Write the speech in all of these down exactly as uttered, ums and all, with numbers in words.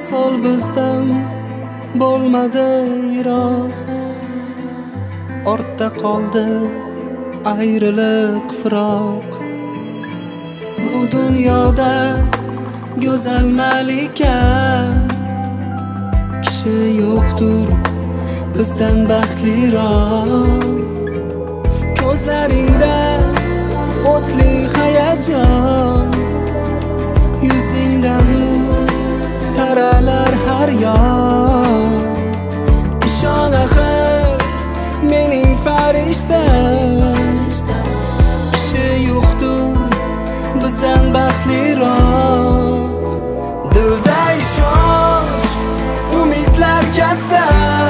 Visol bizdan bo'lmadi yiroq, ortda qoldi ayriliq firoq. Bu dunyoda go'zal malika kishi yo'qdir bizdan baxtliroq. Ko'zlaringda o'tli hayajon, yuzingdan nur taralar har yon. Ishon axir mening farishtam, kishi yo'qdir bizdan baxtliroq. Dilda ishonch, umidlar katta,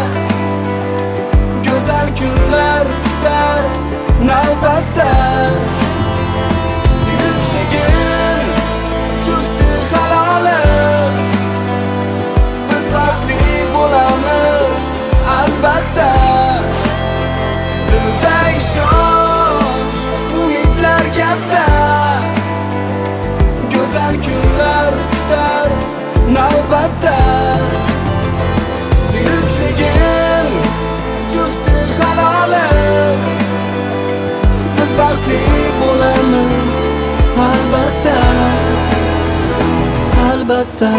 go'zal kunlar kutar navbatda. Suyukligim jufti halolim, biz baxtli bo'lamiz albatta. Dilda ishonch, umidlar katta, go'zal kunlar kutar navbatda. Suyukligim jufti halolim, biz baxtli bo'lamiz albatta, albatta.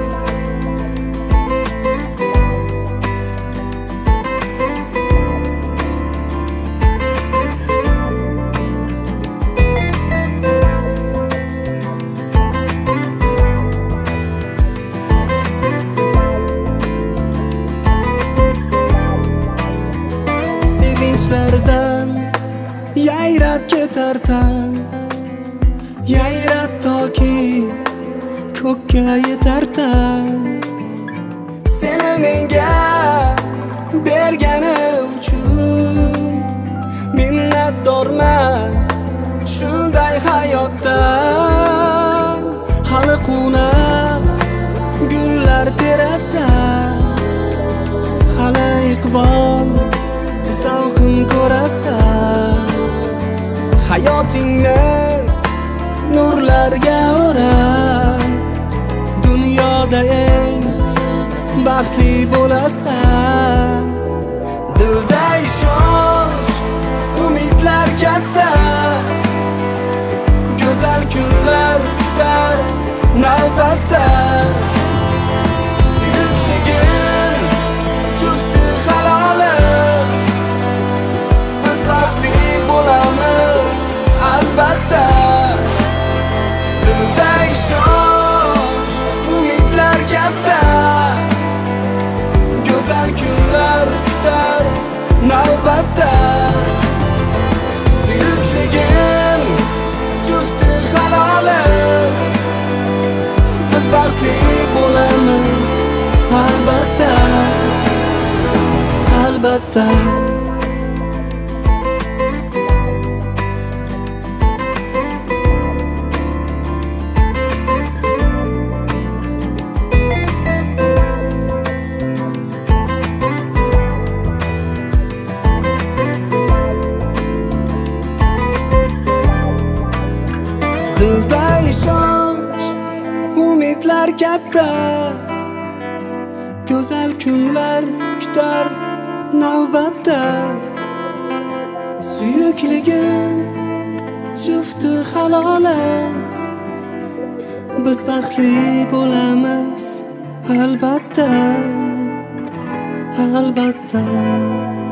Sevinchlardan yayrab ketar tan, yayrab toki ko'kka yetar tan. Seni menga bergani uchun minnatdorman shunday hayotdan. Hali qunab gullar terasan, hali iqbol zavqin ko'rasan. Hayotingni nurlarga o'rab, dunyoda eng baxtli bo'lasan. Dilda ishonch, umidlar katta, go'zal kunlar kutar navbatda. Suyukligim jufti halolim, biz baxtli bo'lamiz albatta. Dilda ishonch, umidlar katta, go'zal kunlar kutar navbatda. Suyukligim jufti halolim, biz baxtli bo'lamiz albatta, albatta. Dilda ishonch, umidlar katta, go'zal kunlar kutar navbatda. Suyukligim jufti halolim, biz baxtli bo'lamiz albatta, albatta.